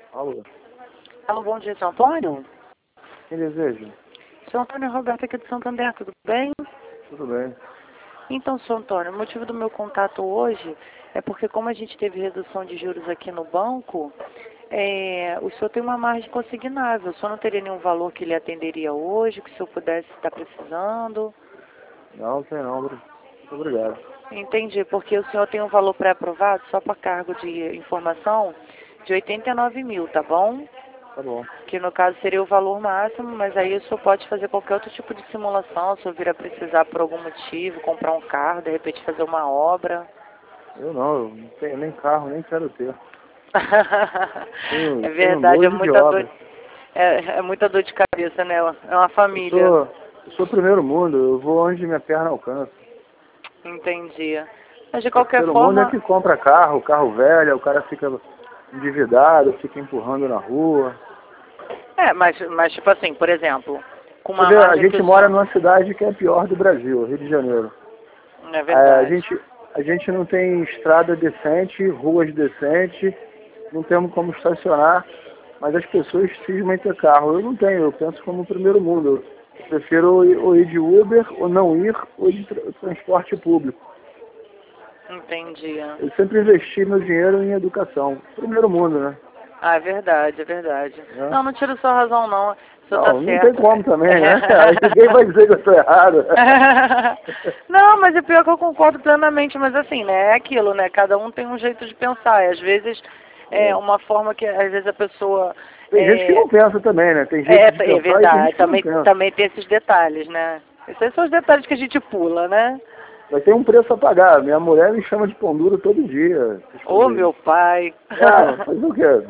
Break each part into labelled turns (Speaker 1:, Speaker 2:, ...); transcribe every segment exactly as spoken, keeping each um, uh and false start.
Speaker 1: Alô,
Speaker 2: Alô, bom dia, seu Antônio?
Speaker 1: quem deseja?
Speaker 2: Seu Antônio Roberto aqui de Santander, tudo bem?
Speaker 1: Tudo bem.
Speaker 2: Então, seu Antônio, o motivo do meu contato hoje é porque como a gente teve redução de juros aqui no banco, é, o senhor tem uma margem consignável. O senhor não teria nenhum valor que lhe atenderia hoje, que o senhor pudesse estar precisando?
Speaker 1: Não, tem não, Bruno. Muito obrigado.
Speaker 2: Entendi, porque o senhor tem um valor pré-aprovado, só para cargo de informação, de oitenta e nove mil, tá bom?
Speaker 1: Tá bom.
Speaker 2: Que no caso seria o valor máximo, mas aí o senhor pode fazer qualquer outro tipo de simulação, se o senhor vir a precisar por algum motivo, comprar um carro, de repente fazer uma obra.
Speaker 1: Eu não, eu não tenho nem carro, nem quero ter. Tenho,
Speaker 2: É
Speaker 1: tenho
Speaker 2: verdade, é
Speaker 1: nojo de
Speaker 2: muita dor,
Speaker 1: obra.
Speaker 2: é, é muita dor de cabeça, né? É uma
Speaker 1: Eu
Speaker 2: família.
Speaker 1: sou, eu sou primeiro mundo, eu vou onde minha perna alcança.
Speaker 2: Entendi. Mas de qualquer
Speaker 1: Terceiro mundo é
Speaker 2: forma,
Speaker 1: que compra carro, carro velho, o cara fica endividado, fica empurrando na rua.
Speaker 2: é, mas, mas tipo assim, por exemplo, com
Speaker 1: Você
Speaker 2: uma
Speaker 1: vê, a
Speaker 2: margem que
Speaker 1: gente
Speaker 2: o
Speaker 1: mora
Speaker 2: senhor...
Speaker 1: numa cidade que é a pior do Brasil, Rio de Janeiro.
Speaker 2: É
Speaker 1: É, a
Speaker 2: verdade.
Speaker 1: gente, a gente não tem estrada decente, ruas decentes, não temos como estacionar, mas as pessoas cismam em ter carro. Eu não tenho, eu penso como o primeiro mundo. Eu prefiro ou ir, ou ir de Uber, ou não ir, ou de tra transporte público.
Speaker 2: Entendi.
Speaker 1: Eu sempre investi meu dinheiro em educação. Primeiro mundo, né?
Speaker 2: Ah, é verdade, é verdade.
Speaker 1: É.
Speaker 2: Não, não tiro sua razão, não. O senhor tá
Speaker 1: Não, não tem
Speaker 2: certo.
Speaker 1: como também, né? Aí ninguém vai dizer que eu estou errado.
Speaker 2: Não, mas é pior que eu concordo plenamente, mas assim, né, é aquilo, né, cada um tem um jeito de pensar, e às vezes é
Speaker 1: É.
Speaker 2: uma forma que, às vezes a pessoa,
Speaker 1: Tem gente que
Speaker 2: é,
Speaker 1: não pensa também, né? Tem
Speaker 2: é,
Speaker 1: jeito de
Speaker 2: é
Speaker 1: pensar e tem
Speaker 2: verdade,
Speaker 1: gente que não
Speaker 2: também,
Speaker 1: pensa.
Speaker 2: também tem esses detalhes, né, esses são os detalhes que a gente pula, né.
Speaker 1: Mas tem um preço a pagar. Minha mulher me chama de pão duro todo dia. Essas
Speaker 2: Ô,
Speaker 1: coisas aí.
Speaker 2: meu pai.
Speaker 1: Ah, fazer o quê?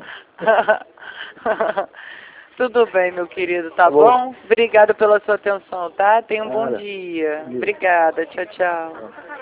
Speaker 2: Tudo bem, meu querido, tá
Speaker 1: Tá bom.
Speaker 2: bom? Obrigada pela sua atenção, tá? Tenha um bom
Speaker 1: Nada.
Speaker 2: dia.
Speaker 1: Beleza.
Speaker 2: Obrigada, tchau, tchau.
Speaker 1: Tchau.